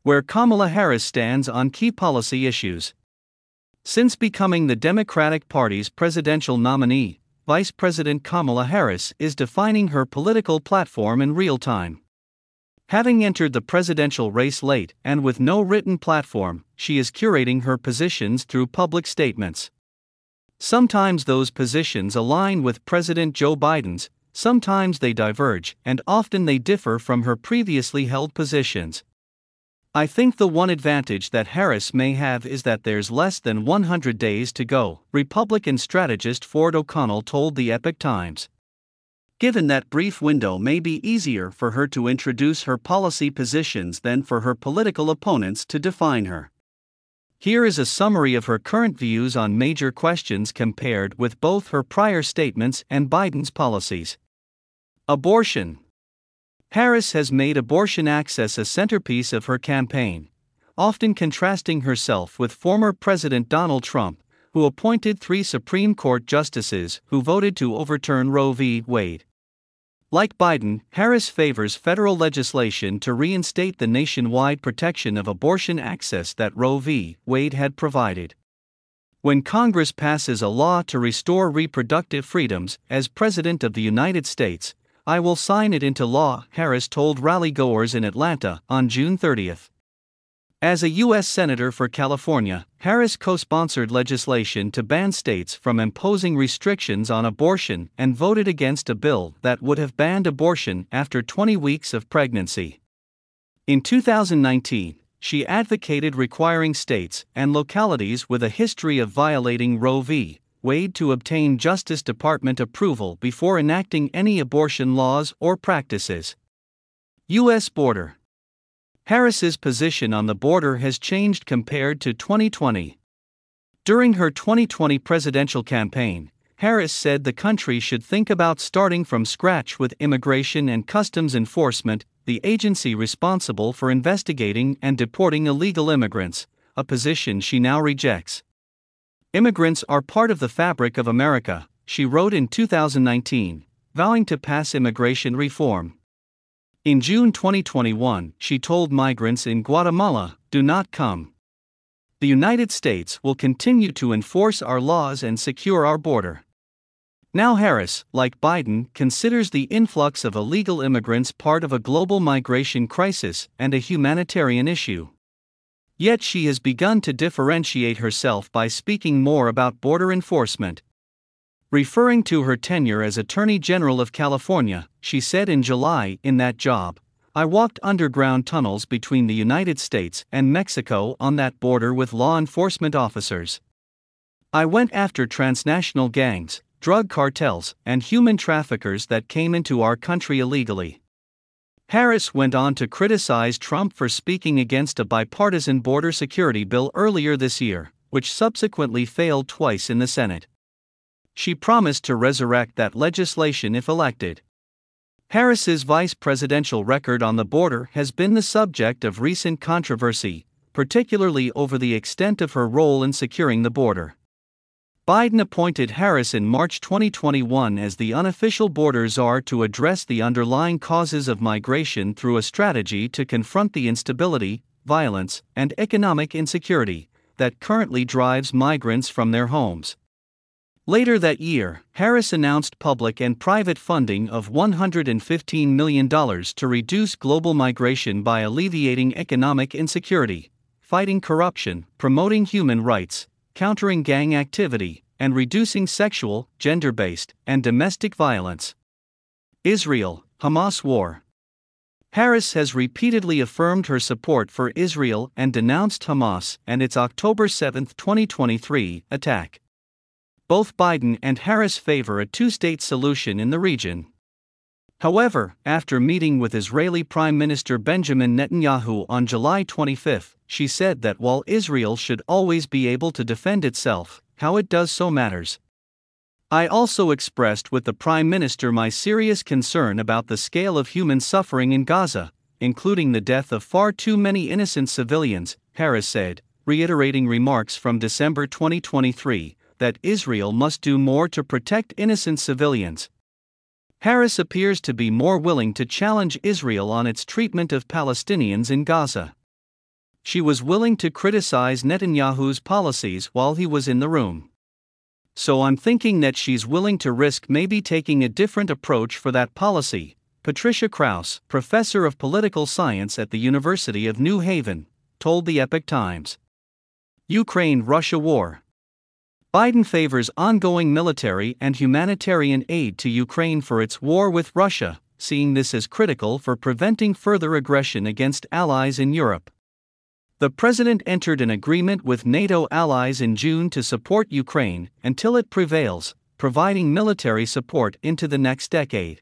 where Kamala Harris stands on key policy issues. Since becoming the Democratic Party's presidential nominee, Vice President Kamala Harris is defining her political platform in real time. Having entered the presidential race late and with no written platform, she is curating her positions through public statements. Sometimes those positions align with President Joe Biden's, sometimes they diverge, and often they differ from her previously held positions. I think the one advantage that Harris may have is that there's less than 100 days to go, Republican strategist Ford O'Connell told the Epoch Times. Given that brief window may be easier for her to introduce her policy positions than for her political opponents to define her. Here is a summary of her current views on major questions compared with both her prior statements and Biden's policies. Abortion. Harris has made abortion access a centerpiece of her campaign, often contrasting herself with former President Donald Trump, who appointed 3 Supreme Court justices who voted to overturn Roe v. Wade. Like Biden, Harris favors federal legislation to reinstate the nationwide protection of abortion access that Roe v. Wade had provided. When Congress passes a law to restore reproductive freedoms, as President of the United States, I will sign it into law, Harris told rally-goers in Atlanta on June 30. As a U.S. Senator for California, Harris co-sponsored legislation to ban states from imposing restrictions on abortion and voted against a bill that would have banned abortion after 20 weeks of pregnancy. In 2019, she advocated requiring states and localities with a history of violating Roe v. Wade to obtain Justice Department approval before enacting any abortion laws or practices. U.S. border. Harris's position on the border has changed compared to 2020. During her 2020 presidential campaign, Harris said the country should think about starting from scratch with Immigration and Customs Enforcement, the agency responsible for investigating and deporting illegal immigrants, a position she now rejects. Immigrants are part of the fabric of America, she wrote in 2019, vowing to pass immigration reform. In June 2021, she told migrants in Guatemala, "Do not come. The United States will continue to enforce our laws and secure our border." Now Harris, like Biden, considers the influx of illegal immigrants part of a global migration crisis and a humanitarian issue. Yet she has begun to differentiate herself by speaking more about border enforcement. Referring to her tenure as Attorney General of California, she said in July, "In that job, I walked underground tunnels between the United States and Mexico on that border with law enforcement officers. I went after transnational gangs, drug cartels, and human traffickers that came into our country illegally." Harris went on to criticize Trump for speaking against a bipartisan border security bill earlier this year, which subsequently failed twice in the Senate. She promised to resurrect that legislation if elected. Harris's vice presidential record on the border has been the subject of recent controversy, particularly over the extent of her role in securing the border. Biden appointed Harris in March 2021 as the unofficial border czar to address the underlying causes of migration through a strategy to confront the instability, violence, and economic insecurity that currently drives migrants from their homes. Later that year, Harris announced public and private funding of $115 million to reduce global migration by alleviating economic insecurity, fighting corruption, promoting human rights, countering gang activity, and reducing sexual, gender-based, and domestic violence. Israel-Hamas war. Harris has repeatedly affirmed her support for Israel and denounced Hamas and its October 7, 2023, attack. Both Biden and Harris favor a two-state solution in the region. However, after meeting with Israeli Prime Minister Benjamin Netanyahu on July 25, she said that while Israel should always be able to defend itself, how it does so matters. I also expressed with the Prime Minister my serious concern about the scale of human suffering in Gaza, including the death of far too many innocent civilians, Harris said, reiterating remarks from December 2023, that Israel must do more to protect innocent civilians. Harris appears to be more willing to challenge Israel on its treatment of Palestinians in Gaza. she was willing to criticize Netanyahu's policies while he was in the room. So I'm thinking that she's willing to risk maybe taking a different approach for that policy, Patricia Kraus, professor of political science at the University of New Haven, told the Epoch Times. Ukraine-Russia war. Biden favors ongoing military and humanitarian aid to Ukraine for its war with Russia, seeing this as critical for preventing further aggression against allies in Europe. The president entered an agreement with NATO allies in June to support Ukraine until it prevails, providing military support into the next decade.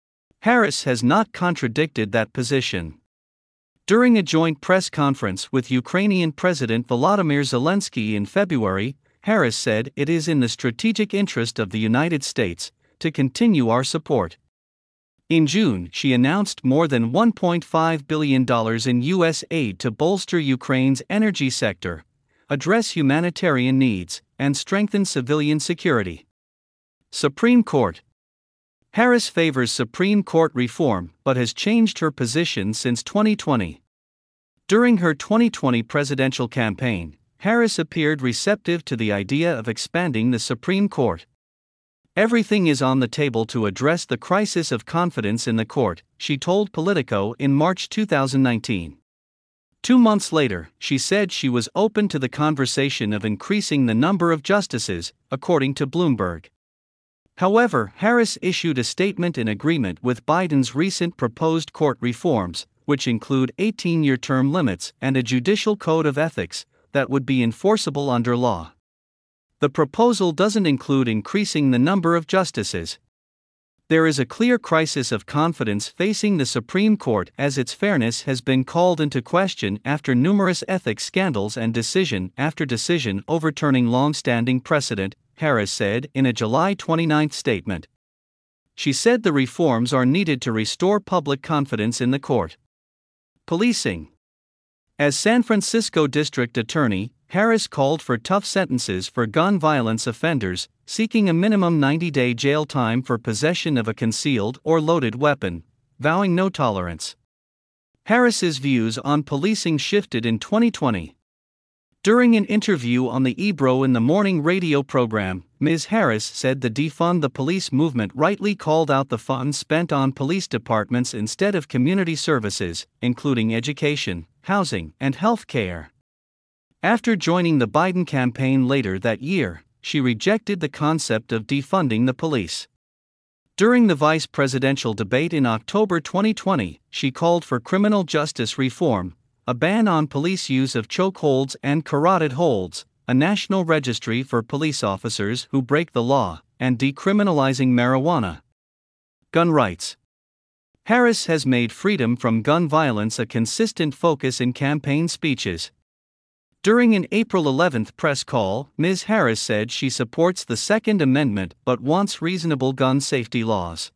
Harris has not contradicted that position. During a joint press conference with Ukrainian President Volodymyr Zelensky in February, Harris said it is in the strategic interest of the United States to continue our support. In June, she announced more than $1.5 billion in U.S. aid to bolster Ukraine's energy sector, address humanitarian needs, and strengthen civilian security. Supreme Court. Harris favors Supreme Court reform but has changed her position since 2020. During her 2020 presidential campaign, Harris appeared receptive to the idea of expanding the Supreme Court. Everything is on the table to address the crisis of confidence in the court, she told Politico in March 2019. 2 months later, she said she was open to the conversation of increasing the number of justices, according to Bloomberg. However, Harris issued a statement in agreement with Biden's recent proposed court reforms, which include 18-year term limits and a judicial code of ethics that would be enforceable under law. The proposal doesn't include increasing the number of justices. There is a clear crisis of confidence facing the Supreme Court as its fairness has been called into question after numerous ethics scandals and decision after decision overturning long-standing precedent, Harris said in a July 29 statement. She said the reforms are needed to restore public confidence in the court. Policing. As San Francisco District Attorney, Harris called for tough sentences for gun violence offenders, seeking a minimum 90-day jail time for possession of a concealed or loaded weapon, vowing no tolerance. Harris's views on policing shifted in 2020. During an interview on the Ebro in the Morning radio program, Ms. Harris said the Defund the Police movement rightly called out the funds spent on police departments instead of community services, including education, housing, and health care. After joining the Biden campaign later that year, she rejected the concept of defunding the police. During the vice presidential debate in October 2020, she called for criminal justice reform, a ban on police use of chokeholds and carotid holds, a national registry for police officers who break the law, and decriminalizing marijuana. Gun rights. Harris has made freedom from gun violence a consistent focus in campaign speeches. During an April 11 press call, Ms. Harris said she supports the Second Amendment but wants reasonable gun safety laws.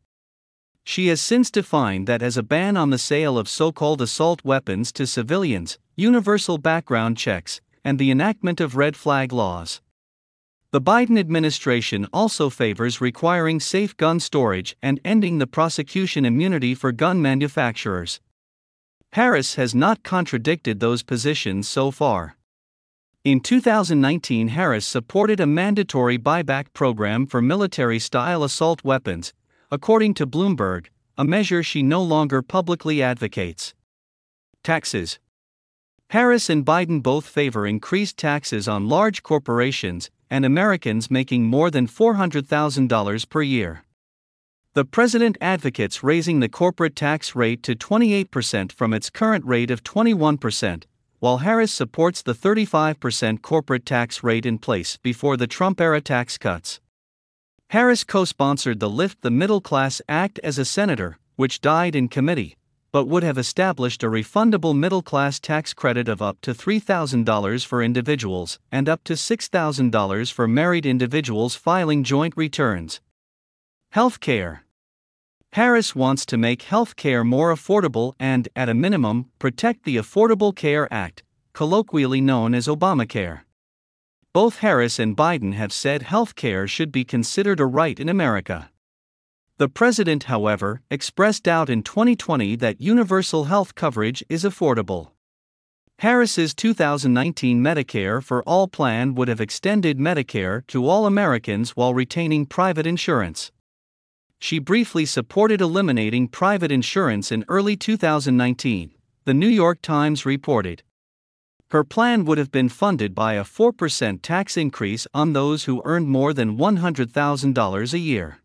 She has since defined that as a ban on the sale of so-called assault weapons to civilians, universal background checks, and the enactment of red flag laws. The Biden administration also favors requiring safe gun storage and ending the prosecution immunity for gun manufacturers. Harris has not contradicted those positions so far. In 2019, Harris supported a mandatory buyback program for military-style assault weapons, according to Bloomberg, a measure she no longer publicly advocates. Taxes. Harris and Biden both favor increased taxes on large corporations and Americans making more than $400,000 per year. The president advocates raising the corporate tax rate to 28% from its current rate of 21%, while Harris supports the 35% corporate tax rate in place before the Trump-era tax cuts. Harris co-sponsored the Lift the Middle Class Act as a senator, which died in committee, but would have established a refundable middle-class tax credit of up to $3,000 for individuals and up to $6,000 for married individuals filing joint returns. Healthcare. Harris wants to make health care more affordable and, at a minimum, protect the Affordable Care Act, colloquially known as Obamacare. Both Harris and Biden have said health care should be considered a right in America. The president, however, expressed doubt in 2020 that universal health coverage is affordable. Harris's 2019 Medicare for All plan would have extended Medicare to all Americans while retaining private insurance. She briefly supported eliminating private insurance in early 2019, the New York Times reported. Her plan would have been funded by a 4% tax increase on those who earned more than $100,000 a year.